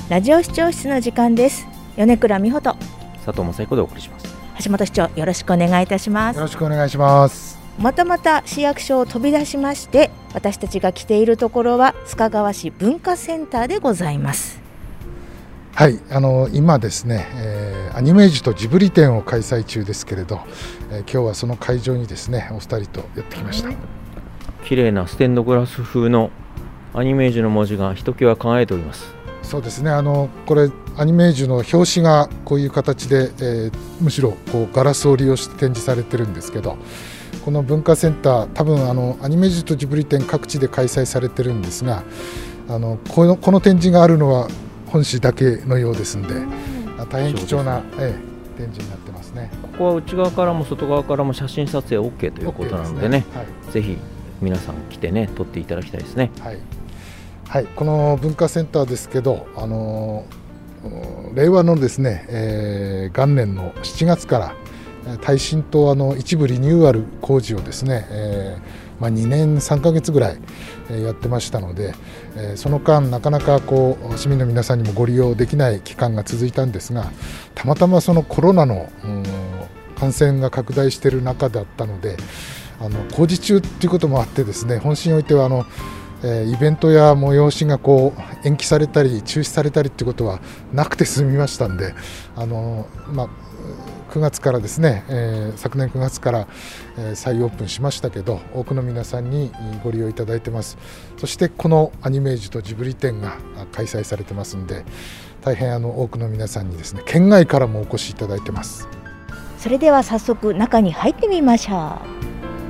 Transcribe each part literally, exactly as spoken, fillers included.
ラジオ視聴室の時間です。米倉美穂と佐藤正彦でお送りします。 橋本市長、よろしくお願いいたします。 よろしくお願いします。 またまた市役所を飛び出しまして、私たちが来ているところは須賀川市文化センターでございます。 はい、あの今ですね、えー、アニメージュとジブリ展を開催中ですけれど、えー、今日はその会場にですねお二人とやってきました。 綺麗なステンドグラス風のアニメージュの文字がひときわ輝いております。 そうですね、あのこれアニメージュの表紙がこういう形で、えー、むしろこうガラスを利用して展示されてるんですけど、この文化センター、多分あのアニメージュとジブリ展各地で開催されてるんですが、あのこの、この展示があるのは本市だけのようですので、大変貴重な、ねええ、展示になってますね。 ここは内側からも外側からも写真撮影 OK ということなのでね、はい、ぜひ皆さん来てね撮っていただきたいですね。 はいはい、この文化センターですけど、あの令和のですね、えー、元年のしちがつから耐震とあの一部リニューアル工事をですね、えーまあ、にねんさんかげつぐらいやってましたので、えー、その間なかなかこう市民の皆さんにもご利用できない期間が続いたんですが、たまたまそのコロナの、うん、感染が拡大している中だったので、あの工事中ということもあってですね、本市においてはあのえー、イベントや催しがこう延期されたり中止されたりということはなくて済みましたんで、あのーまあ、くがつからですね、えー、昨年くがつから、えー、再オープンしましたけど、多くの皆さんにご利用いただいてます。そしてこのアニメージュとジブリ展が開催されてますんで、大変あの多くの皆さんにですね県外からもお越しいただいてます。 それでは早速中に入ってみましょう。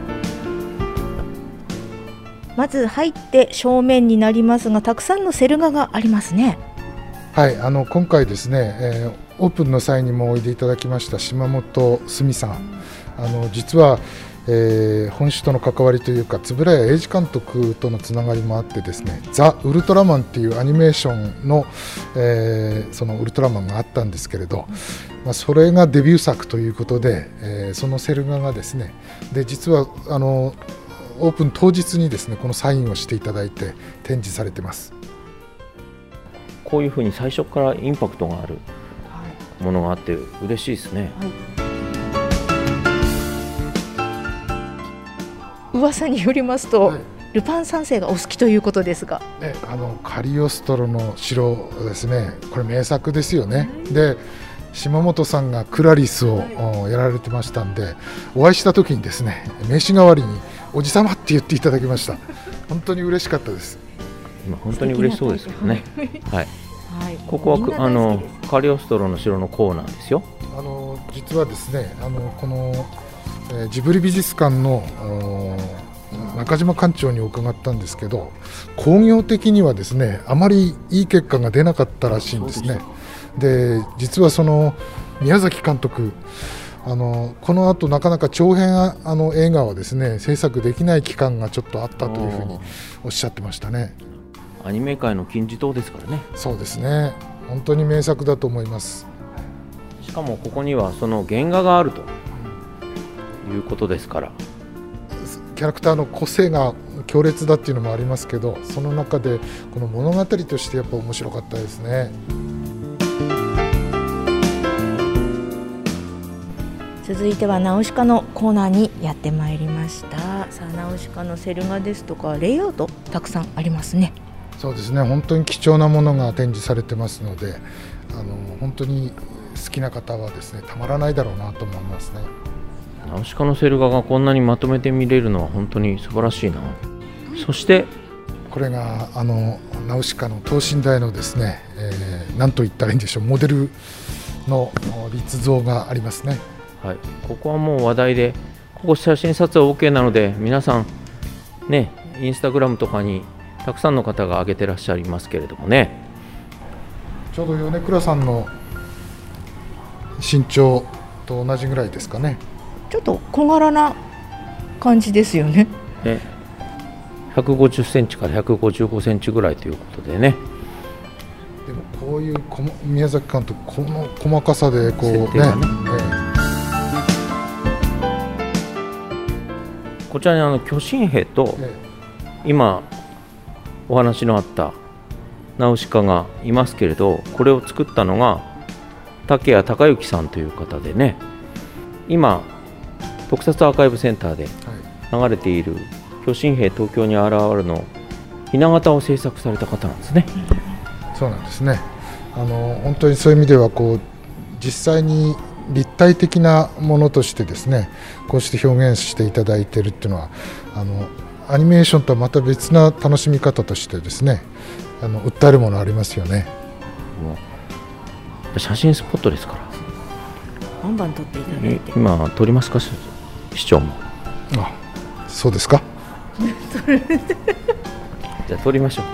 まず入って正面になりますが、たくさんのセル画がありますね。 はい、あの今回ですね、えー、オープンの際にもおいでいただきました島本澄さん、あの実は、えー、本市との関わりというか円谷英二監督とのつながりもあってですね、ザ・ウルトラマンっていうアニメーションの、えー、そのウルトラマンがあったんですけれど、まあ、それがデビュー作ということで、えー、そのセル画がですね、で実はあのオープン当日にですねこのサインをしていただいて展示されてます。 こういうふうに最初からインパクトがあるものがあって嬉しいですね。 はい、噂によりますと、はい、ルパン三世がお好きということですが、 ね、あのカリオストロの城ですね、これ名作ですよね。で島本さんがクラリスをやられてましたんで、お会いした時にですね名刺代わりにおじさまって言っていただきました。本当に嬉しかったです。 今本当に嬉しそうですけどね。はい、はい、ここはあのカリオストロの城のコーナーですよ。 あの実はですね、あのこの、えー、ジブリ美術館の中島館長に伺ったんですけど、工業的にはですねあまりいい結果が出なかったらしいんですね。で実はその宮崎監督、あのこの後なかなか長編あの映画はですね制作できない期間がちょっとあったというふうにおっしゃってましたね。 アニメ界の金字塔ですからね。 そうですね、本当に名作だと思います。 しかもここにはその原画があるということですから、 キャラクターの個性が強烈だっていうのもありますけど、その中でこの物語としてやっぱ面白かったですね。 続いてはナウシカのコーナーにやってまいりました。さあナウシカのセル画ですとかレイアウトたくさんありますね。 そうですね、本当に貴重なものが展示されてますので、あの本当に好きな方はですねたまらないだろうなと思いますね。 ナウシカのセル画がこんなにまとめて見れるのは本当に素晴らしいな。そしてこれがあのナウシカの等身大のですね、えー、何と言ったらいいんでしょう、モデルの立像がありますね。 はい、ここはもう話題で、ここ写真撮影 OK なので皆さんね、インスタグラムとかにたくさんの方が上げてらっしゃいますけれどもね。 ちょうど米倉さんの身長と同じぐらいですかね。 ちょっと小柄な感じですよね。 ね、ひゃくごじゅっセンチからひゃくごじゅうごセンチぐらいということでね。 でもこういう宮崎監督、この細かさでこうね、ね、ええ、 こちらにあの巨神兵と今お話のあったナウシカがいますけれど、これを作ったのが竹谷隆之さんという方でね、今特撮アーカイブセンターで流れている巨神兵東京に現るのひな形を制作された方なんですね。 そうなんですね。あの本当にそういう意味ではこう実際に立体的なものとしてですね、こうして表現していただいているっていうのは、あのアニメーションとはまた別な楽しみ方としてですね、あの訴えるものありますよね。 もう写真スポットですからバンバン撮っていただいて、 今撮りますか、市長も。 あ、そうですか。 じゃあ撮りましょう。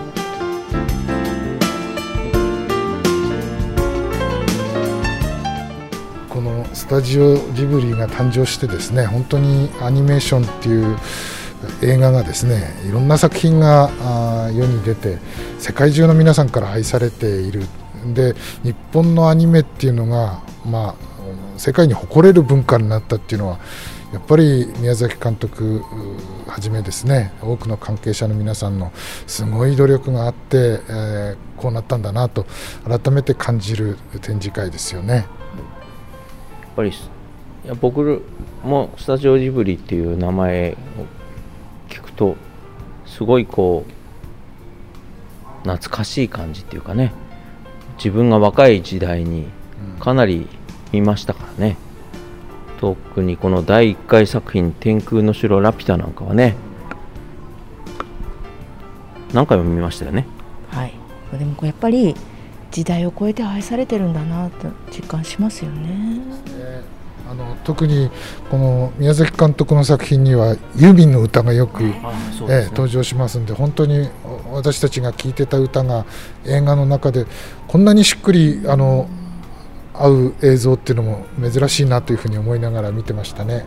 このスタジオジブリが誕生してですね、本当にアニメーションっていう映画がですね、いろんな作品が世に出て世界中の皆さんから愛されている。で、日本のアニメっていうのが、まあ、世界に誇れる文化になったっていうのはやっぱり宮崎監督はじめですね、多くの関係者の皆さんのすごい努力があって、えー、こうなったんだなと改めて感じる展示会ですよね。 やっぱりいや僕もスタジオジブリっていう名前を聞くとすごいこう懐かしい感じっていうかね、自分が若い時代にかなり見ましたからね、うん、特にこのだいいっかい作品天空の城ラピュタなんかはね何回も見ましたよね。 はい、でもやっぱり時代を超えて愛されてるんだなと実感しますよね。 あの特にこの宮崎監督の作品にはユーミンの歌がよく、ねえー、登場しますんで、本当に私たちが聴いてた歌が映画の中でこんなにしっくりあの合う映像っていうのも珍しいなというふうに思いながら見てましたね。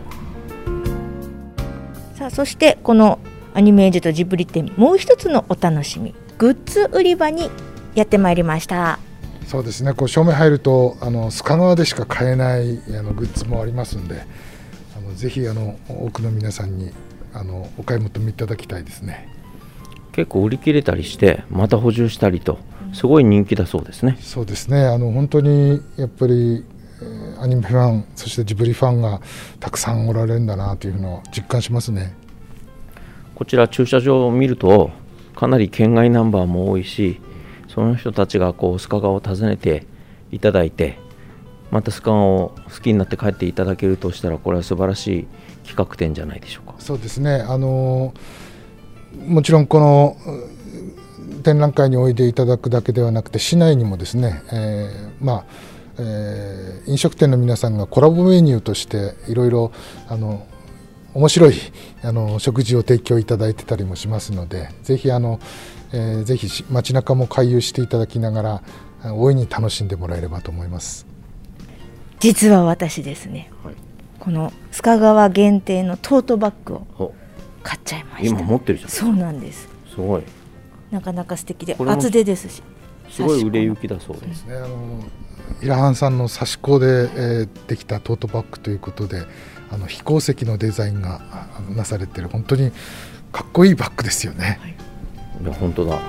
さあ、そしてこのアニメージュとジブリ展、もう一つのお楽しみ、グッズ売り場にやってまいりました。 そうですね、こう正面入るとあの須賀川でしか買えないあのグッズもありますんで、あのぜひあの多くの皆さんにあのお買い求めいただきたいですね。 結構売り切れたりしてまた補充したりとすごい人気だそうですね。 そうですね、あの本当にやっぱり、えー、アニメファン、そしてジブリファンがたくさんおられるんだなというのを実感しますね。 こちら駐車場を見るとかなり県外ナンバーも多いし、その人たちがこう須賀川を訪ねていただいて、また須賀川を好きになって帰っていただけるとしたら、これは素晴らしい企画展じゃないでしょうか。 そうですね、あのもちろんこの展覧会においでいただくだけではなくて、市内にもですね、えーまあえー、飲食店の皆さんがコラボメニューとしていろいろあの面白いあの食事を提供いただいてたりもしますので、ぜひあのえー、ぜひ街中も回遊していただきながら大いに楽しんでもらえればと思います。 実は私ですね、はい、この須賀川限定のトートバッグを買っちゃいました。 今持ってるじゃん。 そうなんです。 すごい、 なかなか素敵で厚手ですし、 すごい売れ行きだそうですね。あのイラハンさんの刺し子で、えー、できたトートバッグということで、あの飛行石のデザインがなされている本当にかっこいいバッグですよね。はい、 いや本当だ。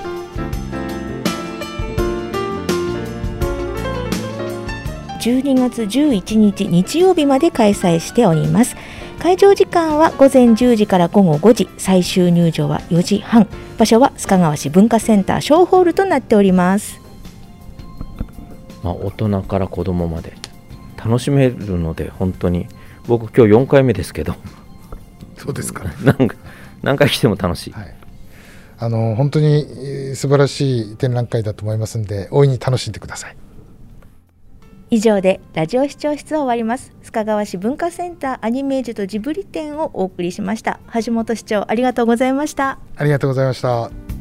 じゅうにがつじゅういちにち日曜日まで開催しております。会場時間はごぜんじゅうじからごごごじ、最終入場はよじはん、場所は須賀川市文化センター小ホールとなっております。 まあ、大人から子供まで楽しめるので、本当に僕今日よんかいめですけど。 そうですか。 なんか何回来ても楽しい、はい、 あの本当に素晴らしい展覧会だと思いますので、大いに楽しんでください。 以上でラジオ視聴室を終わります。須賀川市文化センターアニメージュとジブリ展をお送りしました。橋本市長、ありがとうございました。 ありがとうございました。